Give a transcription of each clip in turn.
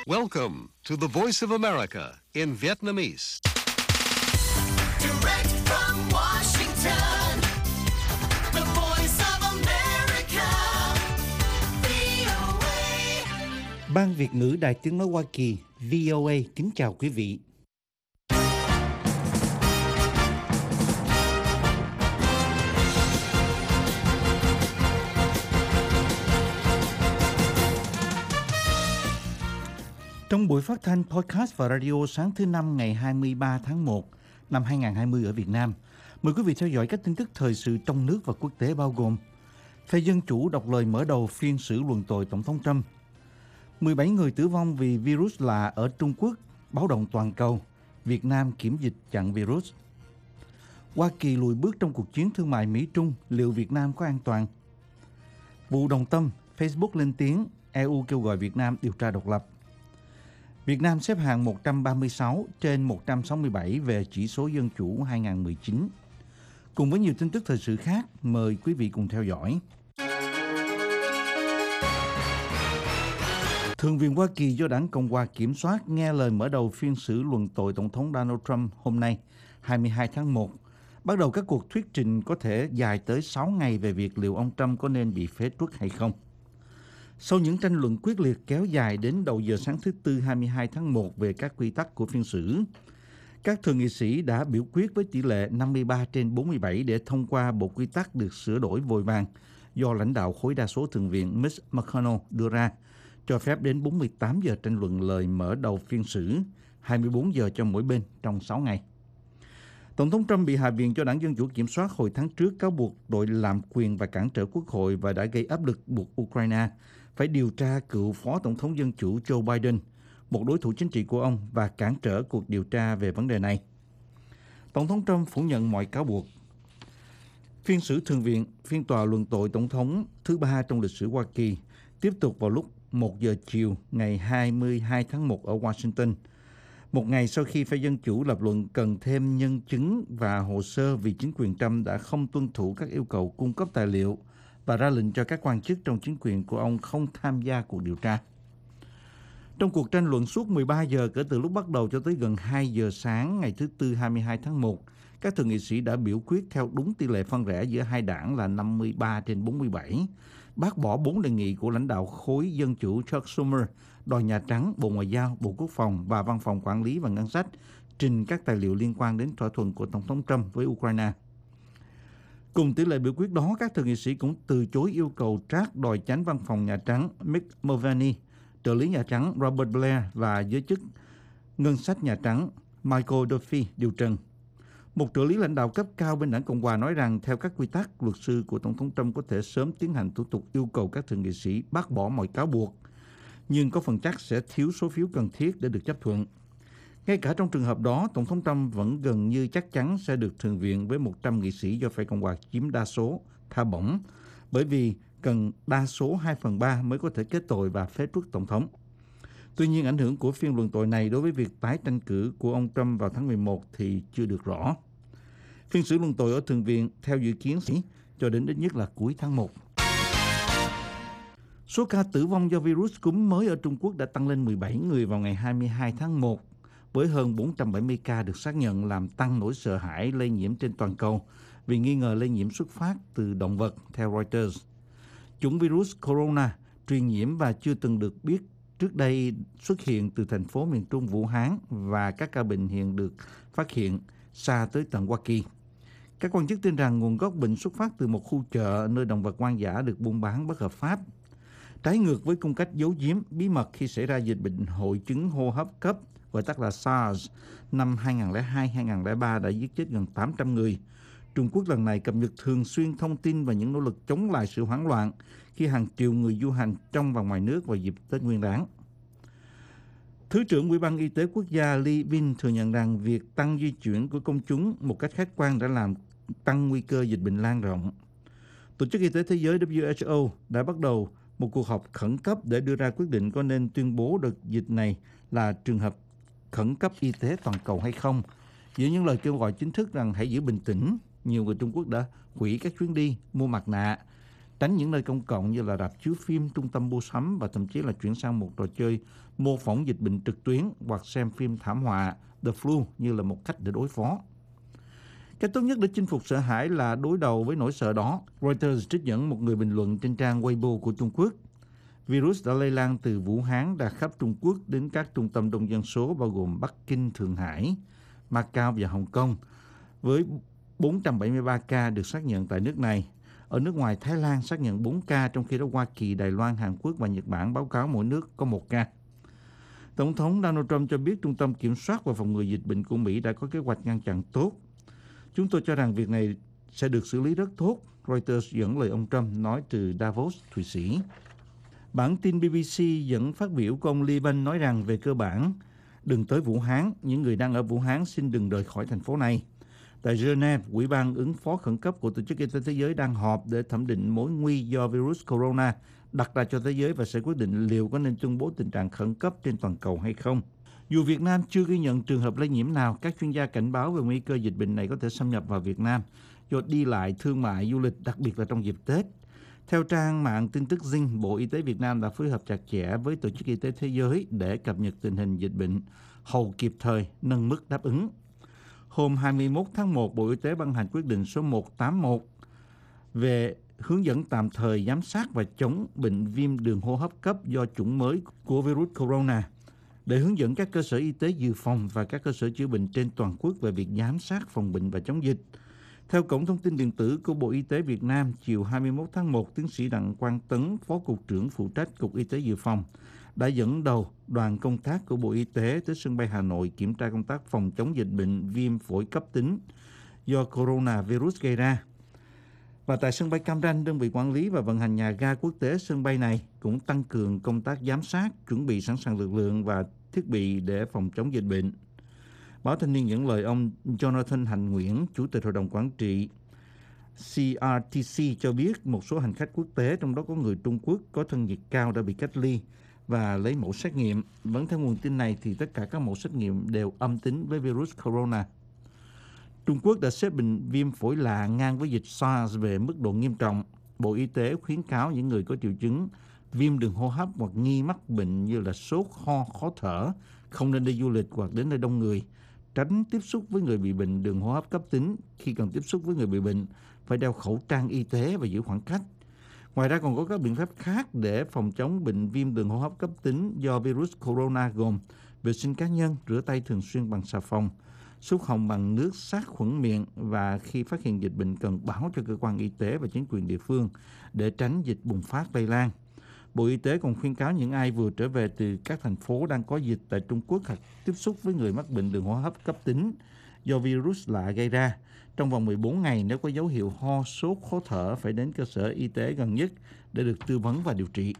Welcome to the Voice of America in Vietnamese. Direct from Washington, the Voice of America, VOA. Ban Việt ngữ Đài Tiếng nói Hoa Kỳ VOA kính chào quý vị. Trong buổi phát thanh podcast và radio sáng thứ Năm ngày 23 tháng 1 năm 2020 ở Việt Nam, mời quý vị theo dõi các tin tức thời sự trong nước và quốc tế bao gồm: phe Dân Chủ đọc lời mở đầu phiên xử luận tội Tổng thống Trump, 17 người tử vong vì virus lạ ở Trung Quốc, báo động toàn cầu, Việt Nam kiểm dịch chặn virus, Hoa Kỳ lùi bước trong cuộc chiến thương mại Mỹ-Trung, liệu Việt Nam có an toàn, vụ Đồng Tâm, Facebook lên tiếng, EU kêu gọi Việt Nam điều tra độc lập, Việt Nam xếp hạng 136 trên 167 về chỉ số dân chủ 2019. Cùng với nhiều tin tức thời sự khác, mời quý vị cùng theo dõi. Thượng viện Hoa Kỳ do đảng Cộng hòa kiểm soát nghe lời mở đầu phiên xử luận tội Tổng thống Donald Trump hôm nay, 22 tháng 1. Bắt đầu các cuộc thuyết trình có thể dài tới 6 ngày về việc liệu ông Trump có nên bị phế truất hay không. Sau những tranh luận quyết liệt kéo dài đến đầu giờ sáng thứ Tư 22 tháng 1 về các quy tắc của phiên xử, các thượng nghị sĩ đã biểu quyết với tỷ lệ 53 trên 47 để thông qua bộ quy tắc được sửa đổi vội vàng do lãnh đạo khối đa số thượng viện Mitch McConnell đưa ra, cho phép đến 48 giờ tranh luận lời mở đầu phiên xử, 24 giờ cho mỗi bên trong 6 ngày. Tổng thống Trump bị Hạ viện do đảng Dân Chủ kiểm soát hồi tháng trước cáo buộc tội lạm quyền và cản trở quốc hội và đã gây áp lực buộc Ukraine phải điều tra cựu Phó Tổng thống Dân Chủ Joe Biden, một đối thủ chính trị của ông, và cản trở cuộc điều tra về vấn đề này. Tổng thống Trump phủ nhận mọi cáo buộc. Phiên xử Thượng viện, phiên tòa luận tội Tổng thống thứ ba trong lịch sử Hoa Kỳ, tiếp tục vào lúc 1 giờ chiều ngày 22 tháng 1 ở Washington. Một ngày sau khi phe Dân Chủ lập luận cần thêm nhân chứng và hồ sơ vì chính quyền Trump đã không tuân thủ các yêu cầu cung cấp tài liệu và ra lệnh cho các quan chức trong chính quyền của ông không tham gia cuộc điều tra. Trong cuộc tranh luận suốt 13 giờ kể từ lúc bắt đầu cho tới gần 2 giờ sáng ngày thứ Tư 22 tháng 1, các thượng nghị sĩ đã biểu quyết theo đúng tỷ lệ phân rẽ giữa hai đảng là 53 trên 47, bác bỏ 4 đề nghị của lãnh đạo khối Dân Chủ Chuck Schumer, đòi Nhà Trắng, Bộ Ngoại giao, Bộ Quốc phòng và Văn phòng Quản lý và Ngân sách trình các tài liệu liên quan đến thỏa thuận của Tổng thống Trump với Ukraine. Cùng tỷ lệ biểu quyết đó, các thượng nghị sĩ cũng từ chối yêu cầu trác đòi chánh văn phòng Nhà Trắng Mick Mulvaney, trợ lý Nhà Trắng Robert Blair và giới chức ngân sách Nhà Trắng Michael Duffy điều trần. Một trợ lý lãnh đạo cấp cao bên đảng Cộng hòa nói rằng theo các quy tắc, luật sư của Tổng thống Trump có thể sớm tiến hành thủ tục yêu cầu các thượng nghị sĩ bác bỏ mọi cáo buộc, nhưng có phần chắc sẽ thiếu số phiếu cần thiết để được chấp thuận. Ngay cả trong trường hợp đó, Tổng thống Trump vẫn gần như chắc chắn sẽ được Thượng viện với 100 nghị sĩ do phe Cộng hòa chiếm đa số tha bổng, bởi vì cần đa số 2/3 mới có thể kết tội và phế truất Tổng thống. Tuy nhiên, ảnh hưởng của phiên luận tội này đối với việc tái tranh cử của ông Trump vào tháng 11 thì chưa được rõ. Phiên xử luận tội ở Thượng viện theo dự kiến sẽ cho đến ít nhất là cuối tháng 1. Số ca tử vong do virus cúm mới ở Trung Quốc đã tăng lên 17 người vào ngày 22 tháng 1, với hơn 470 ca được xác nhận, làm tăng nỗi sợ hãi lây nhiễm trên toàn cầu vì nghi ngờ lây nhiễm xuất phát từ động vật, theo Reuters. Chủng virus corona truyền nhiễm và chưa từng được biết trước đây xuất hiện từ thành phố miền Trung Vũ Hán, và các ca bệnh hiện được phát hiện xa tới tận Hoa Kỳ. Các quan chức tin rằng nguồn gốc bệnh xuất phát từ một khu chợ nơi động vật hoang dã được buôn bán bất hợp pháp. Trái ngược với cung cách giấu giếm bí mật khi xảy ra dịch bệnh hội chứng hô hấp cấp, gọi tắt là SARS, năm 2002-2003 đã giết chết gần 800 người. Trung Quốc lần này cập nhật thường xuyên thông tin và những nỗ lực chống lại sự hoảng loạn khi hàng triệu người du hành trong và ngoài nước vào dịp Tết Nguyên đán. Thứ trưởng Ủy ban Y tế Quốc gia Li Bin thừa nhận rằng việc tăng di chuyển của công chúng một cách khách quan đã làm tăng nguy cơ dịch bệnh lan rộng. Tổ chức Y tế Thế giới WHO đã bắt đầu một cuộc họp khẩn cấp để đưa ra quyết định có nên tuyên bố đợt dịch này là trường hợp khẩn cấp y tế toàn cầu hay không. Giữa những lời kêu gọi chính thức rằng hãy giữ bình tĩnh, nhiều người Trung Quốc đã hủy các chuyến đi, mua mặt nạ, tránh những nơi công cộng như là rạp chiếu phim, trung tâm mua sắm và thậm chí là chuyển sang một trò chơi mô phỏng dịch bệnh trực tuyến hoặc xem phim thảm họa The Flu như là một cách để đối phó. Cách tốt nhất để chinh phục sợ hãi là đối đầu với nỗi sợ đó. Reuters trích dẫn một người bình luận trên trang Weibo của Trung Quốc. Virus đã lây lan từ Vũ Hán đã khắp Trung Quốc đến các trung tâm đông dân số bao gồm Bắc Kinh, Thượng Hải, Macau và Hồng Kông, với 473 ca được xác nhận tại nước này. Ở nước ngoài, Thái Lan xác nhận 4 ca, trong khi đó Hoa Kỳ, Đài Loan, Hàn Quốc và Nhật Bản báo cáo mỗi nước có 1 ca. Tổng thống Donald Trump cho biết Trung tâm Kiểm soát và Phòng ngừa Dịch bệnh của Mỹ đã có kế hoạch ngăn chặn tốt. Chúng tôi cho rằng việc này sẽ được xử lý rất tốt, Reuters dẫn lời ông Trump nói từ Davos, Thụy Sĩ. Bản tin BBC dẫn phát biểu của ông Lee Ban nói rằng về cơ bản, đừng tới Vũ Hán, những người đang ở Vũ Hán xin đừng rời khỏi thành phố này. Tại Geneva, Ủy ban ứng phó khẩn cấp của Tổ chức Y tế Thế giới đang họp để thẩm định mối nguy do virus corona đặt ra cho thế giới và sẽ quyết định liệu có nên tuyên bố tình trạng khẩn cấp trên toàn cầu hay không. Dù Việt Nam chưa ghi nhận trường hợp lây nhiễm nào, các chuyên gia cảnh báo về nguy cơ dịch bệnh này có thể xâm nhập vào Việt Nam do đi lại, thương mại, du lịch, đặc biệt là trong dịp Tết. Theo trang mạng tin tức Zing, Bộ Y tế Việt Nam đã phối hợp chặt chẽ với Tổ chức Y tế Thế giới để cập nhật tình hình dịch bệnh, hầu kịp thời nâng mức đáp ứng. Hôm 21 tháng 1, Bộ Y tế ban hành quyết định số 181 về hướng dẫn tạm thời giám sát và chống bệnh viêm đường hô hấp cấp do chủng mới của virus corona, để hướng dẫn các cơ sở y tế dự phòng và các cơ sở chữa bệnh trên toàn quốc về việc giám sát, phòng bệnh và chống dịch. Theo Cổng Thông tin Điện tử của Bộ Y tế Việt Nam, chiều 21 tháng 1, tiến sĩ Đặng Quang Tấn, Phó Cục trưởng phụ trách Cục Y tế Dự phòng, đã dẫn đầu đoàn công tác của Bộ Y tế tới sân bay Hà Nội kiểm tra công tác phòng chống dịch bệnh viêm phổi cấp tính do coronavirus gây ra. Và tại sân bay Cam Ranh, đơn vị quản lý và vận hành nhà ga quốc tế sân bay này cũng tăng cường công tác giám sát, chuẩn bị sẵn sàng lực lượng và thiết bị để phòng chống dịch bệnh. Báo Thanh niên dẫn lời ông Jonathan Hạnh Nguyễn, Chủ tịch Hội đồng Quản trị CRTC cho biết một số hành khách quốc tế, trong đó có người Trung Quốc có thân nhiệt cao đã bị cách ly và lấy mẫu xét nghiệm. Vẫn theo nguồn tin này thì tất cả các mẫu xét nghiệm đều âm tính với virus corona. Trung Quốc đã xếp bệnh viêm phổi lạ ngang với dịch SARS về mức độ nghiêm trọng. Bộ Y tế khuyến cáo những người có triệu chứng viêm đường hô hấp hoặc nghi mắc bệnh như là sốt, ho, khó thở không nên đi du lịch hoặc đến nơi đông người, tránh tiếp xúc với người bị bệnh đường hô hấp cấp tính. Khi cần tiếp xúc với người bị bệnh, phải đeo khẩu trang y tế và giữ khoảng cách. Ngoài ra còn có các biện pháp khác để phòng chống bệnh viêm đường hô hấp cấp tính do virus corona gồm vệ sinh cá nhân, rửa tay thường xuyên bằng xà phòng, súc họng bằng nước sát khuẩn miệng và khi phát hiện dịch bệnh cần báo cho cơ quan y tế và chính quyền địa phương để tránh dịch bùng phát lây lan. Bộ Y tế còn khuyến cáo những ai vừa trở về từ các thành phố đang có dịch tại Trung Quốc hoặc tiếp xúc với người mắc bệnh đường hô hấp cấp tính do virus lạ gây ra, trong vòng 14 ngày nếu có dấu hiệu ho, sốt, khó thở phải đến cơ sở y tế gần nhất để được tư vấn và điều trị.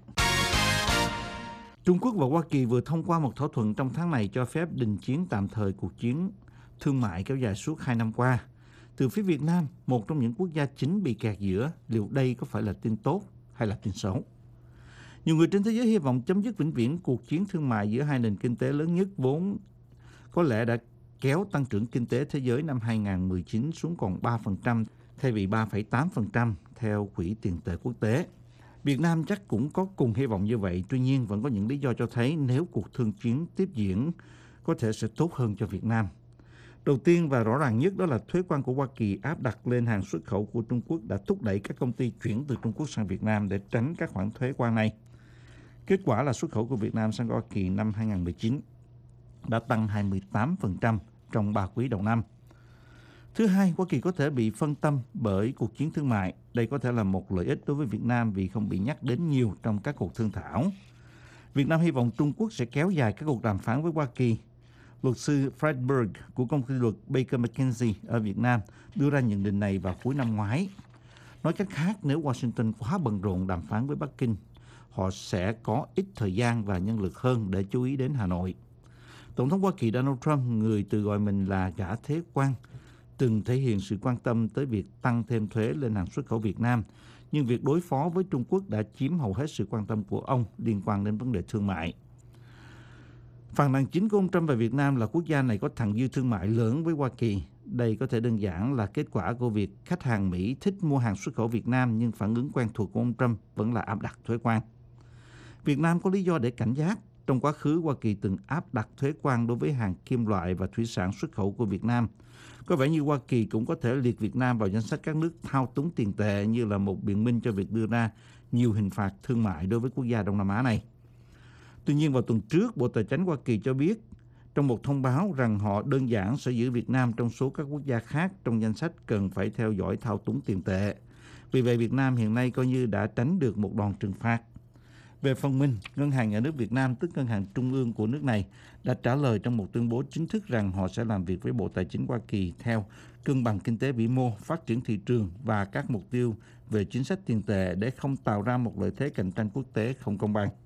Trung Quốc và Hoa Kỳ vừa thông qua một thỏa thuận trong tháng này cho phép đình chiến tạm thời cuộc chiến thương mại kéo dài suốt 2 năm qua. Từ phía Việt Nam, một trong những quốc gia chính bị kẹt giữa, liệu đây có phải là tin tốt hay là tin xấu? Nhiều người trên thế giới hy vọng chấm dứt vĩnh viễn cuộc chiến thương mại giữa hai nền kinh tế lớn nhất vốn có lẽ đã kéo tăng trưởng kinh tế thế giới năm 2019 xuống còn 3% thay vì 3,8% theo Quỹ tiền tệ quốc tế. Việt Nam chắc cũng có cùng hy vọng như vậy, tuy nhiên vẫn có những lý do cho thấy nếu cuộc thương chiến tiếp diễn có thể sẽ tốt hơn cho Việt Nam. Đầu tiên và rõ ràng nhất đó là thuế quan của Hoa Kỳ áp đặt lên hàng xuất khẩu của Trung Quốc đã thúc đẩy các công ty chuyển từ Trung Quốc sang Việt Nam để tránh các khoản thuế quan này. Kết quả là xuất khẩu của Việt Nam sang Hoa Kỳ năm 2019 đã tăng 28% trong 3 quý đầu năm. Thứ hai, Hoa Kỳ có thể bị phân tâm bởi cuộc chiến thương mại. Đây có thể là một lợi ích đối với Việt Nam vì không bị nhắc đến nhiều trong các cuộc thương thảo. Việt Nam hy vọng Trung Quốc sẽ kéo dài các cuộc đàm phán với Hoa Kỳ. Luật sư Fred Berg của công ty luật Baker McKenzie ở Việt Nam đưa ra nhận định này vào cuối năm ngoái. Nói cách khác, nếu Washington quá bận rộn đàm phán với Bắc Kinh, họ sẽ có ít thời gian và nhân lực hơn để chú ý đến Hà Nội. Tổng thống Hoa Kỳ Donald Trump, người tự gọi mình là gã thế quan, từng thể hiện sự quan tâm tới việc tăng thêm thuế lên hàng xuất khẩu Việt Nam, nhưng việc đối phó với Trung Quốc đã chiếm hầu hết sự quan tâm của ông liên quan đến vấn đề thương mại. Phàn nàn chính của ông Trump về Việt Nam là quốc gia này có thặng dư thương mại lớn với Hoa Kỳ. Đây có thể đơn giản là kết quả của việc khách hàng Mỹ thích mua hàng xuất khẩu Việt Nam, nhưng phản ứng quen thuộc của ông Trump vẫn là áp đặt thuế quan. Việt Nam có lý do để cảnh giác. Trong quá khứ, Hoa Kỳ từng áp đặt thuế quan đối với hàng kim loại và thủy sản xuất khẩu của Việt Nam. Có vẻ như Hoa Kỳ cũng có thể liệt Việt Nam vào danh sách các nước thao túng tiền tệ như là một biện minh cho việc đưa ra nhiều hình phạt thương mại đối với quốc gia Đông Nam Á này. Tuy nhiên, vào tuần trước, Bộ Tài chính Hoa Kỳ cho biết trong một thông báo rằng họ đơn giản sẽ giữ Việt Nam trong số các quốc gia khác trong danh sách cần phải theo dõi thao túng tiền tệ. Vì vậy, Việt Nam hiện nay coi như đã tránh được một đòn trừng phạt. Về phần mình, Ngân hàng Nhà nước Việt Nam, tức Ngân hàng Trung ương của nước này, đã trả lời trong một tuyên bố chính thức rằng họ sẽ làm việc với Bộ Tài chính Hoa Kỳ theo cân bằng kinh tế vĩ mô, phát triển thị trường và các mục tiêu về chính sách tiền tệ để không tạo ra một lợi thế cạnh tranh quốc tế không công bằng.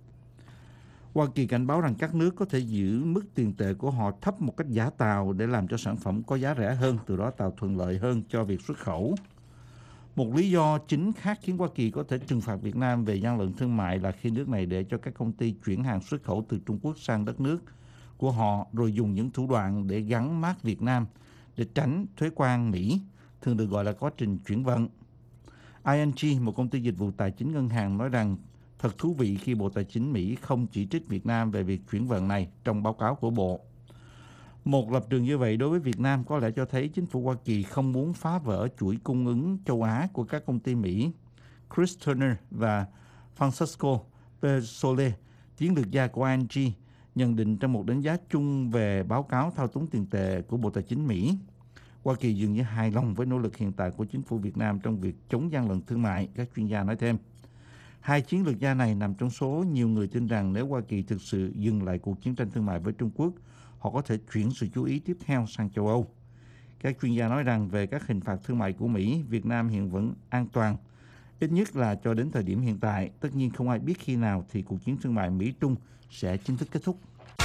Hoa Kỳ cảnh báo rằng các nước có thể giữ mức tiền tệ của họ thấp một cách giả tạo để làm cho sản phẩm có giá rẻ hơn, từ đó tạo thuận lợi hơn cho việc xuất khẩu. Một lý do chính khác khiến Hoa Kỳ có thể trừng phạt Việt Nam về gian lận thương mại là khi nước này để cho các công ty chuyển hàng xuất khẩu từ Trung Quốc sang đất nước của họ, rồi dùng những thủ đoạn để gắn mác Việt Nam để tránh thuế quan Mỹ, thường được gọi là quá trình chuyển vận. ING, một công ty dịch vụ tài chính ngân hàng, nói rằng thật thú vị khi Bộ Tài chính Mỹ không chỉ trích Việt Nam về việc chuyển vận này trong báo cáo của Bộ. Một lập trường như vậy đối với Việt Nam có lẽ cho thấy chính phủ Hoa Kỳ không muốn phá vỡ chuỗi cung ứng châu Á của các công ty Mỹ. Chris Turner và Francesco Pesole, chiến lược gia của ING, nhận định trong một đánh giá chung về báo cáo thao túng tiền tệ của Bộ Tài chính Mỹ, Hoa Kỳ dường như hài lòng với nỗ lực hiện tại của chính phủ Việt Nam trong việc chống gian lận thương mại, các chuyên gia nói thêm. Hai chiến lược gia này nằm trong số nhiều người tin rằng nếu Hoa Kỳ thực sự dừng lại cuộc chiến tranh thương mại với Trung Quốc, họ có thể chuyển sự chú ý tiếp theo sang châu Âu. Các chuyên gia nói rằng về các hình phạt thương mại của Mỹ, Việt Nam hiện vẫn an toàn, ít nhất là cho đến thời điểm hiện tại. Tất nhiên không ai biết khi nào thì cuộc chiến thương mại Mỹ-Trung sẽ chính thức kết thúc.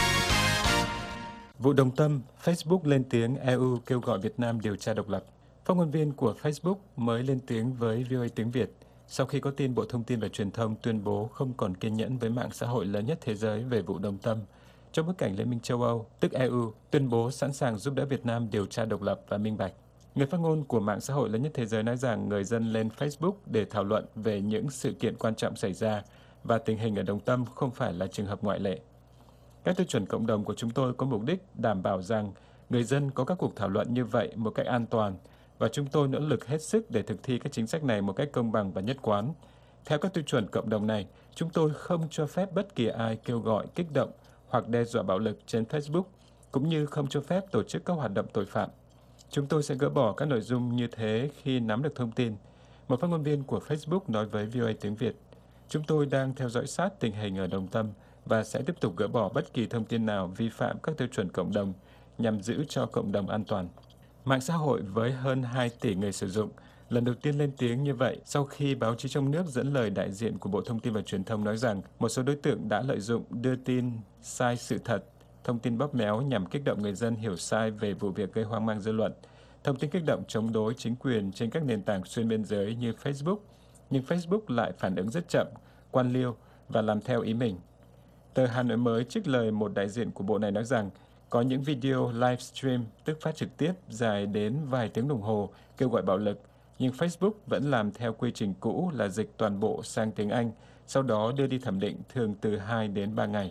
Vụ Đồng Tâm, Facebook lên tiếng EU kêu gọi Việt Nam điều tra độc lập. Phát ngôn viên của Facebook mới lên tiếng với VOA tiếng Việt sau khi có tin Bộ Thông tin và Truyền thông tuyên bố không còn kiên nhẫn với mạng xã hội lớn nhất thế giới về vụ Đồng Tâm, trong bối cảnh Liên minh châu Âu, tức EU, tuyên bố sẵn sàng giúp đỡ Việt Nam điều tra độc lập và minh bạch. Người phát ngôn của mạng xã hội lớn nhất thế giới nói rằng người dân lên Facebook để thảo luận về những sự kiện quan trọng xảy ra và tình hình ở Đồng Tâm không phải là trường hợp ngoại lệ. Các tiêu chuẩn cộng đồng của chúng tôi có mục đích đảm bảo rằng người dân có các cuộc thảo luận như vậy một cách an toàn, và chúng tôi nỗ lực hết sức để thực thi các chính sách này một cách công bằng và nhất quán. Theo các tiêu chuẩn cộng đồng này, chúng tôi không cho phép bất kỳ ai kêu gọi, kích động hoặc đe dọa bạo lực trên Facebook, cũng như không cho phép tổ chức các hoạt động tội phạm. Chúng tôi sẽ gỡ bỏ các nội dung như thế khi nắm được thông tin. Một phát ngôn viên của Facebook nói với VOA tiếng Việt, chúng tôi đang theo dõi sát tình hình ở Đồng Tâm và sẽ tiếp tục gỡ bỏ bất kỳ thông tin nào vi phạm các tiêu chuẩn cộng đồng nhằm giữ cho cộng đồng an toàn. Mạng xã hội với hơn 2 tỷ người sử dụng lần đầu tiên lên tiếng như vậy sau khi báo chí trong nước dẫn lời đại diện của Bộ Thông tin và Truyền thông nói rằng một số đối tượng đã lợi dụng đưa tin sai sự thật, thông tin bóp méo nhằm kích động người dân hiểu sai về vụ việc gây hoang mang dư luận, thông tin kích động chống đối chính quyền trên các nền tảng xuyên biên giới như Facebook, nhưng Facebook lại phản ứng rất chậm, quan liêu và làm theo ý mình. Tờ Hà Nội Mới trích lời một đại diện của bộ này nói rằng có những video livestream, tức phát trực tiếp, dài đến vài tiếng đồng hồ, kêu gọi bạo lực, nhưng Facebook vẫn làm theo quy trình cũ là dịch toàn bộ sang tiếng Anh, sau đó đưa đi thẩm định thường từ 2 đến 3 ngày.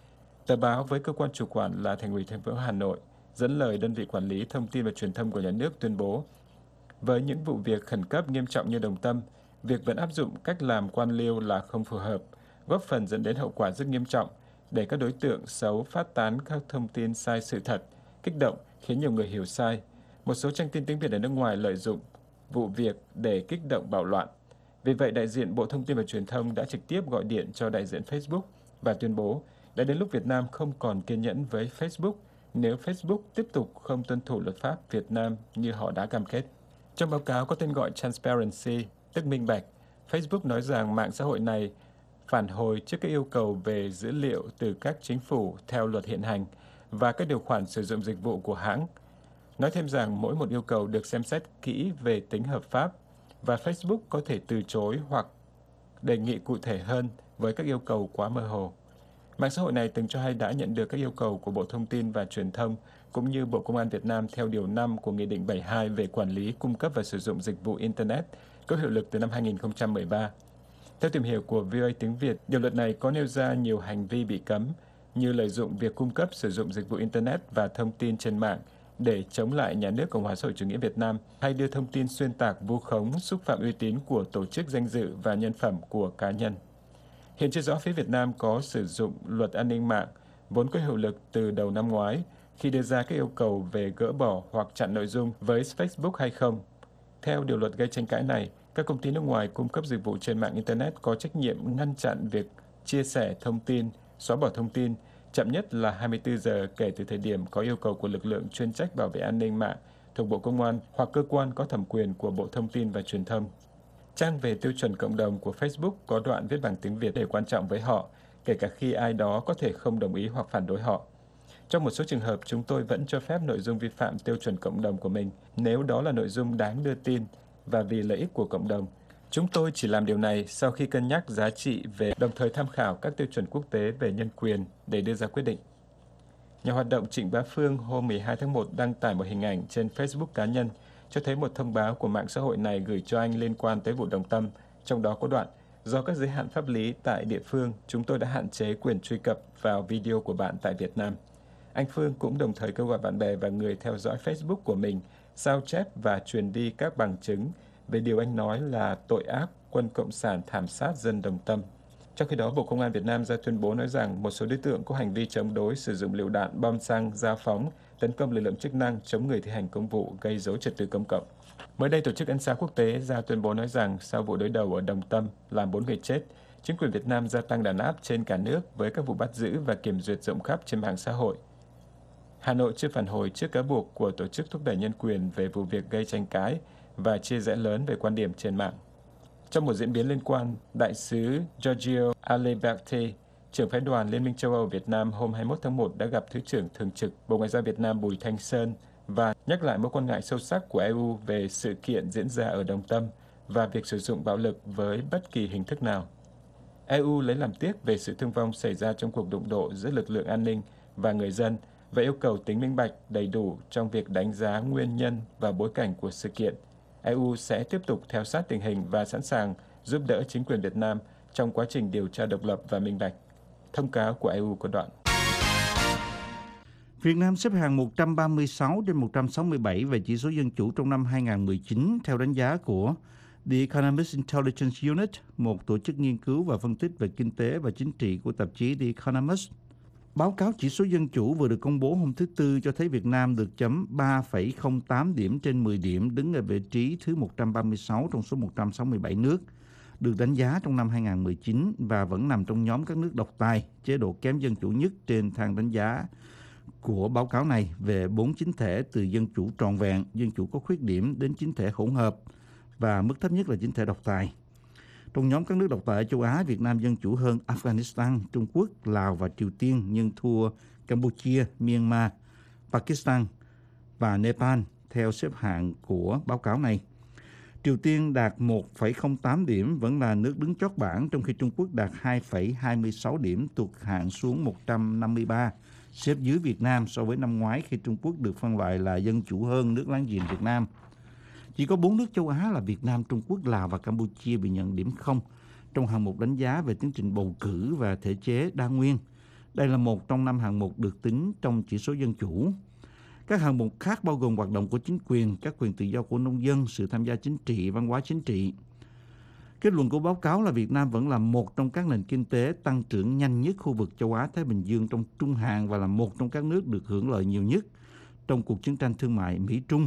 Tờ báo với cơ quan chủ quản là Thành ủy thành phố Hà Nội dẫn lời đơn vị quản lý thông tin và truyền thông của nhà nước tuyên bố, với những vụ việc khẩn cấp nghiêm trọng như Đồng Tâm, việc vẫn áp dụng cách làm quan liêu là không phù hợp, góp phần dẫn đến hậu quả rất nghiêm trọng, để các đối tượng xấu phát tán các thông tin sai sự thật, kích động, khiến nhiều người hiểu sai. Một số trang tin tiếng Việt ở nước ngoài lợi dụng vụ việc để kích động bạo loạn. Vì vậy, đại diện Bộ Thông tin và Truyền thông đã trực tiếp gọi điện cho đại diện Facebook và tuyên bố đã đến lúc Việt Nam không còn kiên nhẫn với Facebook nếu Facebook tiếp tục không tuân thủ luật pháp Việt Nam như họ đã cam kết. Trong báo cáo có tên gọi Transparency, tức minh bạch, Facebook nói rằng mạng xã hội này phản hồi trước các yêu cầu về dữ liệu từ các chính phủ theo luật hiện hành và các điều khoản sử dụng dịch vụ của hãng. Nói thêm rằng mỗi một yêu cầu được xem xét kỹ về tính hợp pháp và Facebook có thể từ chối hoặc đề nghị cụ thể hơn với các yêu cầu quá mơ hồ. Mạng xã hội này từng cho hay đã nhận được các yêu cầu của Bộ Thông tin và Truyền thông cũng như Bộ Công an Việt Nam theo Điều 5 của Nghị định 72 về quản lý, cung cấp và sử dụng dịch vụ Internet có hiệu lực từ năm 2013. Theo tìm hiểu của VOA tiếng Việt, điều luật này có nêu ra nhiều hành vi bị cấm như lợi dụng việc cung cấp sử dụng dịch vụ Internet và thông tin trên mạng để chống lại nhà nước Cộng hòa xã hội chủ nghĩa Việt Nam hay đưa thông tin xuyên tạc, vu khống, xúc phạm uy tín của tổ chức, danh dự và nhân phẩm của cá nhân. Hiện chưa rõ phía Việt Nam có sử dụng luật an ninh mạng vốn có hiệu lực từ đầu năm ngoái khi đưa ra các yêu cầu về gỡ bỏ hoặc chặn nội dung với Facebook hay không. Theo điều luật gây tranh cãi này, các công ty nước ngoài cung cấp dịch vụ trên mạng Internet có trách nhiệm ngăn chặn việc chia sẻ thông tin, xóa bỏ thông tin, chậm nhất là 24 giờ kể từ thời điểm có yêu cầu của lực lượng chuyên trách bảo vệ an ninh mạng thuộc Bộ Công an hoặc cơ quan có thẩm quyền của Bộ Thông tin và Truyền thông. Trang về tiêu chuẩn cộng đồng của Facebook có đoạn viết bằng tiếng Việt để quan trọng với họ, kể cả khi ai đó có thể không đồng ý hoặc phản đối họ. Trong một số trường hợp, chúng tôi vẫn cho phép nội dung vi phạm tiêu chuẩn cộng đồng của mình nếu đó là nội dung đáng đưa tin và vì lợi ích của cộng đồng. Chúng tôi chỉ làm điều này sau khi cân nhắc giá trị về đồng thời tham khảo các tiêu chuẩn quốc tế về nhân quyền để đưa ra quyết định. Nhà hoạt động Trịnh Bá Phương hôm 12 tháng 1 đăng tải một hình ảnh trên Facebook cá nhân cho thấy một thông báo của mạng xã hội này gửi cho anh liên quan tới vụ Đồng Tâm, trong đó có đoạn: do các giới hạn pháp lý tại địa phương, chúng tôi đã hạn chế quyền truy cập vào video của bạn tại Việt Nam. Anh Phương cũng đồng thời kêu gọi bạn bè và người theo dõi Facebook của mình sao chép và truyền đi các bằng chứng về điều anh nói là tội ác quân Cộng sản thảm sát dân Đồng Tâm. Trong khi đó, Bộ Công an Việt Nam ra tuyên bố nói rằng một số đối tượng có hành vi chống đối, sử dụng lựu đạn, bom xăng, dao phóng, tấn công lực lượng chức năng, chống người thi hành công vụ, gây rối trật tự công cộng. Mới đây, Tổ chức Ân xá Quốc tế ra tuyên bố nói rằng sau vụ đối đầu ở Đồng Tâm làm 4 người chết, chính quyền Việt Nam gia tăng đàn áp trên cả nước với các vụ bắt giữ và kiểm duyệt rộng khắp trên mạng xã hội. Hà Nội chưa phản hồi trước cáo buộc của Tổ chức Thúc đẩy Nhân quyền về vụ việc gây tranh cãi và chia rẽ lớn về quan điểm trên mạng. Trong một diễn biến liên quan, Đại sứ Giorgio Aliberti, trưởng phái đoàn Liên minh châu Âu Việt Nam hôm 21 tháng 1 đã gặp Thứ trưởng Thường trực Bộ Ngoại giao Việt Nam Bùi Thanh Sơn và nhắc lại mối quan ngại sâu sắc của EU về sự kiện diễn ra ở Đồng Tâm và việc sử dụng bạo lực với bất kỳ hình thức nào. EU lấy làm tiếc về sự thương vong xảy ra trong cuộc đụng độ giữa lực lượng an ninh và người dân và yêu cầu tính minh bạch đầy đủ trong việc đánh giá nguyên nhân và bối cảnh của sự kiện. EU sẽ tiếp tục theo sát tình hình và sẵn sàng giúp đỡ chính quyền Việt Nam trong quá trình điều tra độc lập và minh bạch. Thông cáo của EU có đoạn: Việt Nam xếp hạng 136 trên 167 về chỉ số dân chủ trong năm 2019 theo đánh giá của The Economist Intelligence Unit, một tổ chức nghiên cứu và phân tích về kinh tế và chính trị của tạp chí The Economist. Báo cáo chỉ số dân chủ vừa được công bố hôm thứ Tư cho thấy Việt Nam được chấm 3,08 điểm trên 10 điểm, đứng ở vị trí thứ 136 trong số 167 nước được đánh giá trong năm 2019 và vẫn nằm trong nhóm các nước độc tài, chế độ kém dân chủ nhất trên thang đánh giá của báo cáo này về 4 chính thể từ dân chủ trọn vẹn, dân chủ có khuyết điểm đến chính thể hỗn hợp và mức thấp nhất là chính thể độc tài. Trong nhóm các nước độc tài ở châu Á, Việt Nam dân chủ hơn Afghanistan, Trung Quốc, Lào và Triều Tiên nhưng thua Campuchia, Myanmar, Pakistan và Nepal theo xếp hạng của báo cáo này. Triều Tiên đạt 1,08 điểm, vẫn là nước đứng chót bảng, trong khi Trung Quốc đạt 2,26 điểm, tụt hạng xuống 153, xếp dưới Việt Nam so với năm ngoái khi Trung Quốc được phân loại là dân chủ hơn nước láng giềng Việt Nam. Chỉ có 4 nước châu Á là Việt Nam, Trung Quốc, Lào và Campuchia bị nhận điểm 0 trong hạng mục đánh giá về tiến trình bầu cử và thể chế đa nguyên. Đây là một trong 5 hạng mục được tính trong chỉ số dân chủ. Các hạng mục khác bao gồm hoạt động của chính quyền, các quyền tự do của nông dân, sự tham gia chính trị, văn hóa chính trị. Kết luận của báo cáo là Việt Nam vẫn là một trong các nền kinh tế tăng trưởng nhanh nhất khu vực châu Á-Thái Bình Dương trong trung hạn và là một trong các nước được hưởng lợi nhiều nhất trong cuộc chiến tranh thương mại Mỹ-Trung.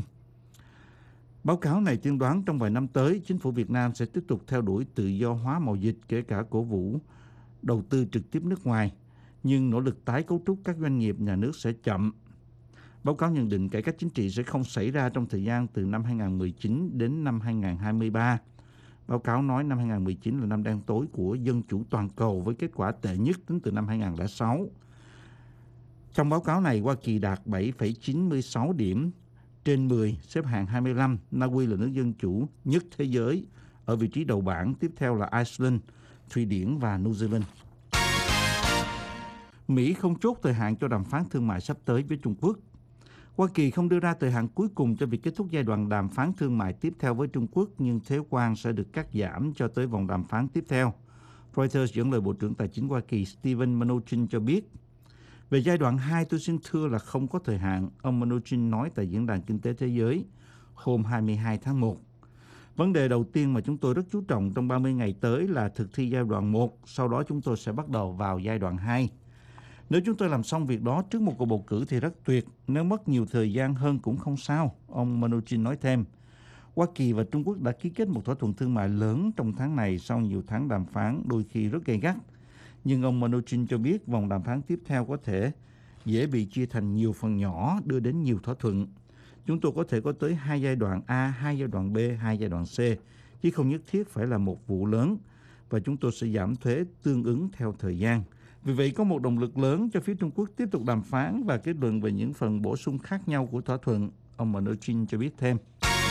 Báo cáo này tiên đoán trong vài năm tới, chính phủ Việt Nam sẽ tiếp tục theo đuổi tự do hóa mậu dịch, kể cả cổ vũ đầu tư trực tiếp nước ngoài, nhưng nỗ lực tái cấu trúc các doanh nghiệp nhà nước sẽ chậm. Báo cáo nhận định cải cách chính trị sẽ không xảy ra trong thời gian từ năm 2019 đến năm 2023. Báo cáo nói năm 2019 là năm đen tối của dân chủ toàn cầu với kết quả tệ nhất tính từ năm 2006. Trong báo cáo này, Hoa Kỳ đạt 7,96 điểm trên 10, xếp hạng 25. Na Uy là nước dân chủ nhất thế giới ở vị trí đầu bảng, tiếp theo là Iceland, Thụy Điển và New Zealand. Mỹ không chốt thời hạn cho đàm phán thương mại sắp tới với Trung Quốc. Hoa Kỳ không đưa ra thời hạn cuối cùng cho việc kết thúc giai đoạn đàm phán thương mại tiếp theo với Trung Quốc, nhưng thuế quan sẽ được cắt giảm cho tới vòng đàm phán tiếp theo. Reuters dẫn lời Bộ trưởng Tài chính Hoa Kỳ Steven Mnuchin cho biết, về giai đoạn 2 tôi xin thưa là không có thời hạn, ông Mnuchin nói tại Diễn đàn Kinh tế Thế giới hôm 22 tháng 1. Vấn đề đầu tiên mà chúng tôi rất chú trọng trong 30 ngày tới là thực thi giai đoạn 1, sau đó chúng tôi sẽ bắt đầu vào giai đoạn 2. Nếu chúng tôi làm xong việc đó trước một cuộc bầu cử thì rất tuyệt, nếu mất nhiều thời gian hơn cũng không sao, ông Mnuchin nói thêm. Hoa Kỳ và Trung Quốc đã ký kết một thỏa thuận thương mại lớn trong tháng này sau nhiều tháng đàm phán đôi khi rất gay gắt. Nhưng ông Mnuchin cho biết vòng đàm phán tiếp theo có thể dễ bị chia thành nhiều phần nhỏ đưa đến nhiều thỏa thuận. Chúng tôi có thể có tới 2 giai đoạn A, 2 giai đoạn B, 2 giai đoạn C, chứ không nhất thiết phải là một vụ lớn, và chúng tôi sẽ giảm thuế tương ứng theo thời gian. Vì vậy, có một động lực lớn cho phía Trung Quốc tiếp tục đàm phán và kết luận về những phần bổ sung khác nhau của thỏa thuận, ông Mnuchin cho biết thêm.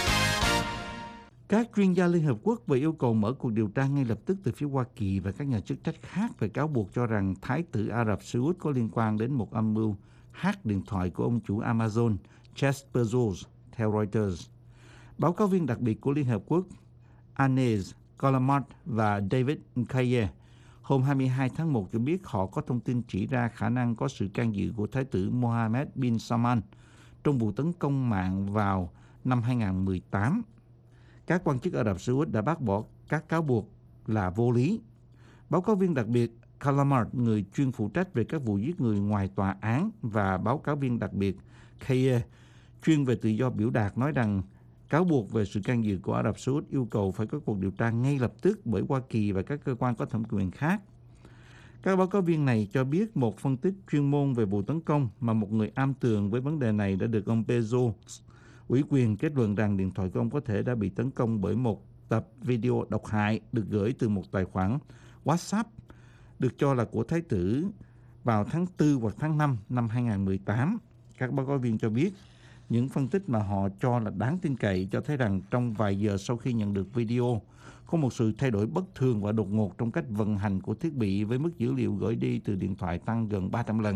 Các chuyên gia Liên Hợp Quốc vừa yêu cầu mở cuộc điều tra ngay lập tức từ phía Hoa Kỳ và các nhà chức trách khác về cáo buộc cho rằng Thái tử Ả Rập Xê Út có liên quan đến một âm mưu hack điện thoại của ông chủ Amazon, Jeff Bezos, theo Reuters. Báo cáo viên đặc biệt của Liên Hợp Quốc Anes Colamart và David Nkeye hôm 22 tháng 1 cho biết họ có thông tin chỉ ra khả năng có sự can dự của Thái tử Mohammed bin Salman trong vụ tấn công mạng vào năm 2018. Các quan chức Ả Rập Xê Út đã bác bỏ các cáo buộc là vô lý. Báo cáo viên đặc biệt Calamart, người chuyên phụ trách về các vụ giết người ngoài tòa án, và báo cáo viên đặc biệt Kaye, chuyên về tự do biểu đạt, nói rằng cáo buộc về sự can dự của Ả Rập Xê Út yêu cầu phải có cuộc điều tra ngay lập tức bởi Hoa Kỳ và các cơ quan có thẩm quyền khác. Các báo cáo viên này cho biết một phân tích chuyên môn về vụ tấn công mà một người am tường với vấn đề này đã được ông Bezos ủy quyền kết luận rằng điện thoại của ông có thể đã bị tấn công bởi một tập video độc hại được gửi từ một tài khoản WhatsApp được cho là của Thái tử vào tháng 4 hoặc tháng 5 năm 2018. Các báo cáo viên cho biết những phân tích mà họ cho là đáng tin cậy cho thấy rằng trong vài giờ sau khi nhận được video, có một sự thay đổi bất thường và đột ngột trong cách vận hành của thiết bị với mức dữ liệu gửi đi từ điện thoại tăng gần 300 lần.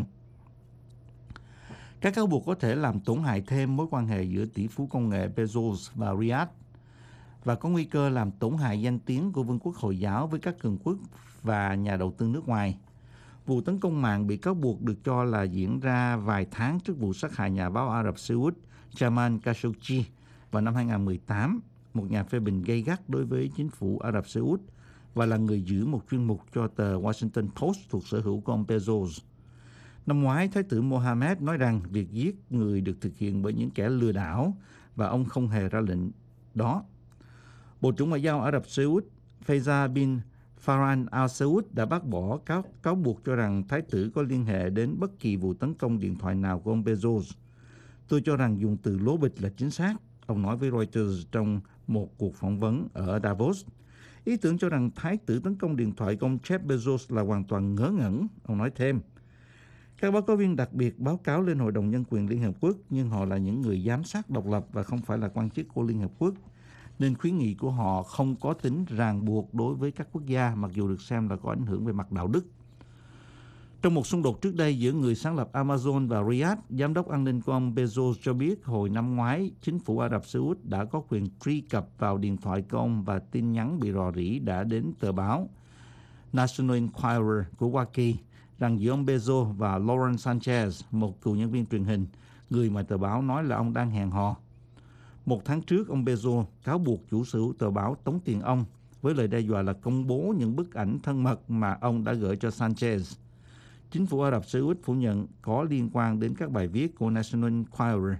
Các cáo buộc có thể làm tổn hại thêm mối quan hệ giữa tỷ phú công nghệ Bezos và Riyadh và có nguy cơ làm tổn hại danh tiếng của Vương quốc Hồi giáo với các cường quốc và nhà đầu tư nước ngoài. Vụ tấn công mạng bị cáo buộc được cho là diễn ra vài tháng trước vụ sát hại nhà báo Ả Rập Xê Út Jamal Khashoggi vào năm 2018, một nhà phê bình gay gắt đối với chính phủ Ả Rập Xê Út và là người giữ một chuyên mục cho tờ Washington Post thuộc sở hữu của ông Bezos. Năm ngoái, Thái tử Mohammed nói rằng việc giết người được thực hiện bởi những kẻ lừa đảo và ông không hề ra lệnh đó. Bộ trưởng Ngoại giao Ả Rập Xê Út Faisal bin Farhan Al Saud đã bác bỏ cáo buộc cho rằng Thái tử có liên hệ đến bất kỳ vụ tấn công điện thoại nào của ông Bezos. Tôi cho rằng dùng từ lố bịch là chính xác, ông nói với Reuters trong một cuộc phỏng vấn ở Davos. Ý tưởng cho rằng Thái tử tấn công điện thoại của ông Jeff Bezos là hoàn toàn ngớ ngẩn, ông nói thêm. Các báo cáo viên đặc biệt báo cáo lên Hội đồng Nhân quyền Liên Hợp Quốc, nhưng họ là những người giám sát độc lập và không phải là quan chức của Liên Hợp Quốc, nên khuyến nghị của họ không có tính ràng buộc đối với các quốc gia, mặc dù được xem là có ảnh hưởng về mặt đạo đức. Trong một xung đột trước đây giữa người sáng lập Amazon và Riyadh, giám đốc an ninh của ông Bezos cho biết hồi năm ngoái, chính phủ Ả Rập Xê Út đã có quyền truy cập vào điện thoại của ông và tin nhắn bị rò rỉ đã đến tờ báo National Enquirer của Hoa Kỳ rằng giữa ông Bezos và Lauren Sanchez, một cựu nhân viên truyền hình, người mà tờ báo nói là ông đang hẹn hò. Một tháng trước, ông Bezos cáo buộc chủ sở hữu tờ báo tống tiền ông với lời đe dọa là công bố những bức ảnh thân mật mà ông đã gửi cho Sanchez. Chính phủ Ả Rập Xê Út phủ nhận có liên quan đến các bài viết của National Enquirer.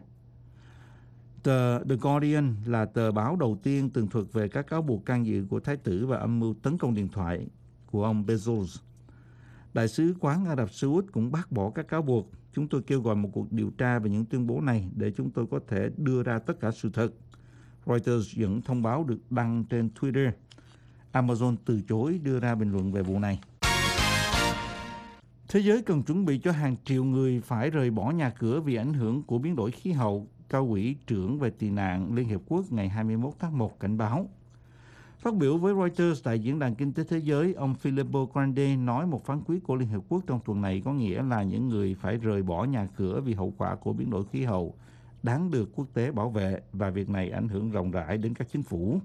Tờ The Guardian là tờ báo đầu tiên tường thuật về các cáo buộc can dự của Thái tử và âm mưu tấn công điện thoại của ông Bezos. Đại sứ quán Ả Rập Xê Út cũng bác bỏ các cáo buộc. Chúng tôi kêu gọi một cuộc điều tra về những tuyên bố này để chúng tôi có thể đưa ra tất cả sự thật. Reuters dẫn thông báo được đăng trên Twitter. Amazon từ chối đưa ra bình luận về vụ này. Thế giới cần chuẩn bị cho hàng triệu người phải rời bỏ nhà cửa vì ảnh hưởng của biến đổi khí hậu, Cao ủy trưởng về tị nạn Liên Hiệp Quốc ngày 21 tháng 1 cảnh báo. Phát biểu với Reuters tại Diễn đàn Kinh tế Thế giới, ông Filippo Grandi nói một phán quyết của Liên Hợp Quốc trong tuần này có nghĩa là những người phải rời bỏ nhà cửa vì hậu quả của biến đổi khí hậu đáng được quốc tế bảo vệ, và việc này ảnh hưởng rộng rãi đến các chính phủ.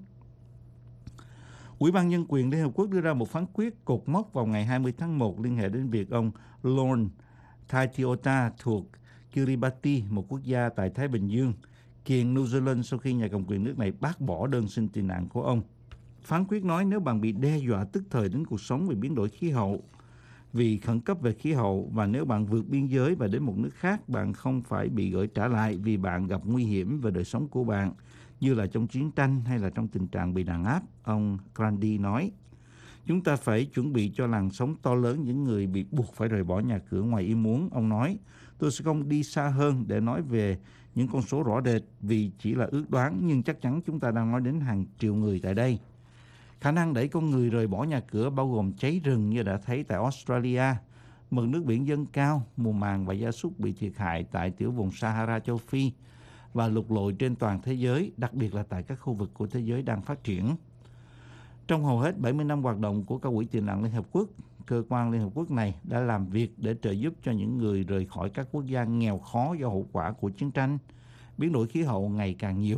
Ủy ban Nhân quyền Liên Hợp Quốc đưa ra một phán quyết cột mốc vào ngày 20 tháng 1 liên hệ đến việc ông Lorne Taitiota thuộc Kiribati, một quốc gia tại Thái Bình Dương, kiện New Zealand sau khi nhà cầm quyền nước này bác bỏ đơn xin tị nạn của ông. Phán quyết nói nếu bạn bị đe dọa tức thời đến cuộc sống vì biến đổi khí hậu, vì khẩn cấp về khí hậu, và nếu bạn vượt biên giới và đến một nước khác, bạn không phải bị gửi trả lại vì bạn gặp nguy hiểm về đời sống của bạn, như là trong chiến tranh hay là trong tình trạng bị đàn áp, ông Grandi nói. Chúng ta phải chuẩn bị cho làn sóng to lớn những người bị buộc phải rời bỏ nhà cửa ngoài ý muốn, ông nói. Tôi sẽ không đi xa hơn để nói về những con số rõ rệt vì chỉ là ước đoán, nhưng chắc chắn chúng ta đang nói đến hàng triệu người tại đây. Khả năng đẩy con người rời bỏ nhà cửa bao gồm cháy rừng như đã thấy tại Australia, mực nước biển dâng cao, mùa màng và gia súc bị thiệt hại tại tiểu vùng Sahara châu Phi và lục lội trên toàn thế giới, đặc biệt là tại các khu vực của thế giới đang phát triển. Trong hầu hết 70 năm hoạt động của các quỹ tị nạn Liên Hợp Quốc, cơ quan Liên Hợp Quốc này đã làm việc để trợ giúp cho những người rời khỏi các quốc gia nghèo khó do hậu quả của chiến tranh, biến đổi khí hậu ngày càng nhiều.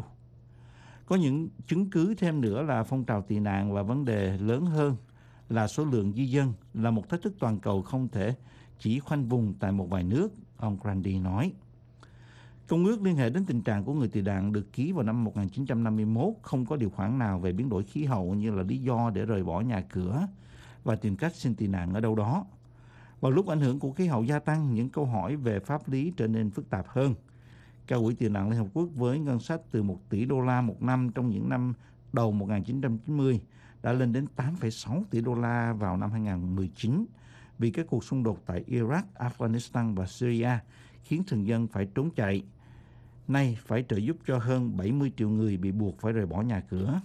Có những chứng cứ thêm nữa là phong trào tị nạn và vấn đề lớn hơn là số lượng di dân là một thách thức toàn cầu không thể chỉ khoanh vùng tại một vài nước, ông Grandi nói. Công ước liên hệ đến tình trạng của người tị nạn được ký vào năm 1951 không có điều khoản nào về biến đổi khí hậu như là lý do để rời bỏ nhà cửa và tìm cách xin tị nạn ở đâu đó. Vào lúc ảnh hưởng của khí hậu gia tăng, những câu hỏi về pháp lý trở nên phức tạp hơn. Các quỹ tị nạn Liên Hợp Quốc với ngân sách từ 1 tỷ đô la một năm trong những năm đầu 1990 đã lên đến 8,6 tỷ đô la vào năm 2019 vì các cuộc xung đột tại Iraq, Afghanistan và Syria khiến thường dân phải trốn chạy. Nay phải trợ giúp cho hơn 70 triệu người bị buộc phải rời bỏ nhà cửa.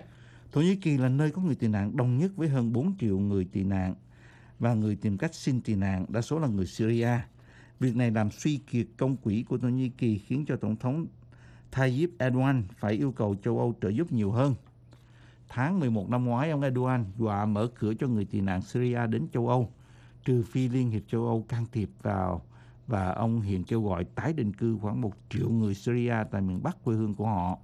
Thổ Nhĩ Kỳ là nơi có người tị nạn đông nhất với hơn 4 triệu người tị nạn và người tìm cách xin tị nạn đa số là người Syria. Việc này làm suy kiệt công quỹ của Thổ Nhĩ Kỳ khiến cho Tổng thống Tayyip Erdogan phải yêu cầu châu Âu trợ giúp nhiều hơn. Tháng 11 năm ngoái, ông Erdogan dọa mở cửa cho người tị nạn Syria đến châu Âu, trừ phi Liên hiệp châu Âu can thiệp vào, và ông hiện kêu gọi tái định cư khoảng 1 triệu người Syria tại miền Bắc quê hương của họ.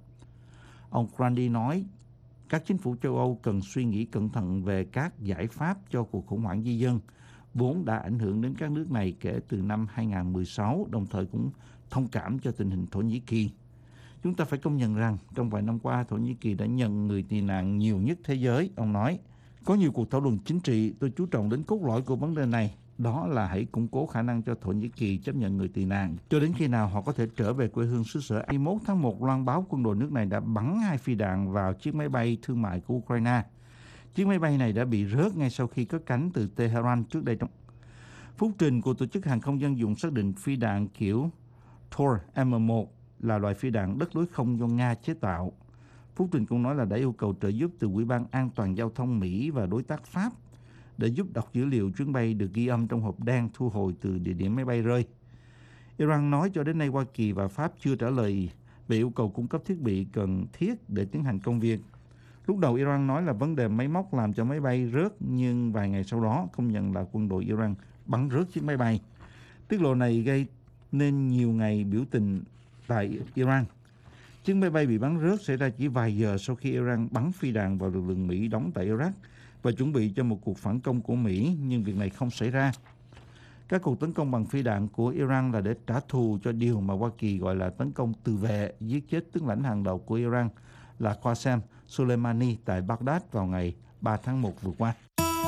Ông Grandi nói các chính phủ châu Âu cần suy nghĩ cẩn thận về các giải pháp cho cuộc khủng hoảng di dân, vốn đã ảnh hưởng đến các nước này kể từ năm 2016, đồng thời cũng thông cảm cho tình hình Thổ Nhĩ Kỳ. Chúng ta phải công nhận rằng trong vài năm qua, Thổ Nhĩ Kỳ đã nhận người tị nạn nhiều nhất thế giới, ông nói. Có nhiều cuộc thảo luận chính trị, tôi chú trọng đến cốt lõi của vấn đề này. Đó là hãy củng cố khả năng cho Thổ Nhĩ Kỳ chấp nhận người tị nạn cho đến khi nào họ có thể trở về quê hương xứ sở. 21 tháng 1 loan báo quân đội nước này đã bắn 2 phi đạn vào chiếc máy bay thương mại của Ukraine. Chiếc máy bay này đã bị rớt ngay sau khi cất cánh từ Tehran trước đây. Phúc trình của Tổ chức Hàng không Dân dụng xác định phi đạn kiểu Tor M1 là loại phi đạn đất đối không do Nga chế tạo. Phúc trình cũng nói là đã yêu cầu trợ giúp từ Ủy ban An toàn Giao thông Mỹ và đối tác Pháp để giúp đọc dữ liệu chuyến bay được ghi âm trong hộp đen thu hồi từ địa điểm máy bay rơi. Iran nói cho đến nay Hoa Kỳ và Pháp chưa trả lời về yêu cầu cung cấp thiết bị cần thiết để tiến hành công việc. Lúc đầu Iran nói là vấn đề máy móc làm cho máy bay rớt, nhưng vài ngày sau đó công nhận là quân đội Iran bắn rớt chiếc máy bay. Tiết lộ này gây nên nhiều ngày biểu tình tại Iran. Chiếc máy bay bị bắn rớt xảy ra chỉ vài giờ sau khi Iran bắn phi đạn vào lực lượng Mỹ đóng tại Iraq và chuẩn bị cho một cuộc phản công của Mỹ, nhưng việc này không xảy ra. Các cuộc tấn công bằng phi đạn của Iran là để trả thù cho điều mà Hoa Kỳ gọi là tấn công tự vệ, giết chết tướng lãnh hàng đầu của Iran là Qasem Soleimani tại Baghdad vào ngày 3 tháng 1 vừa qua.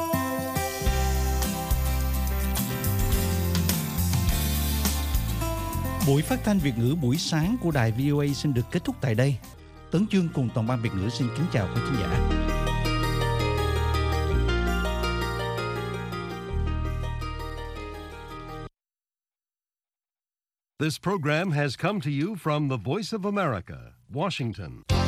Buổi phát thanh Việt ngữ buổi sáng của đài VOA xin được kết thúc tại đây. Tấn Chương cùng toàn ban Việt ngữ xin kính chào quý khán giả. This program has come to you from the Voice of America, Washington.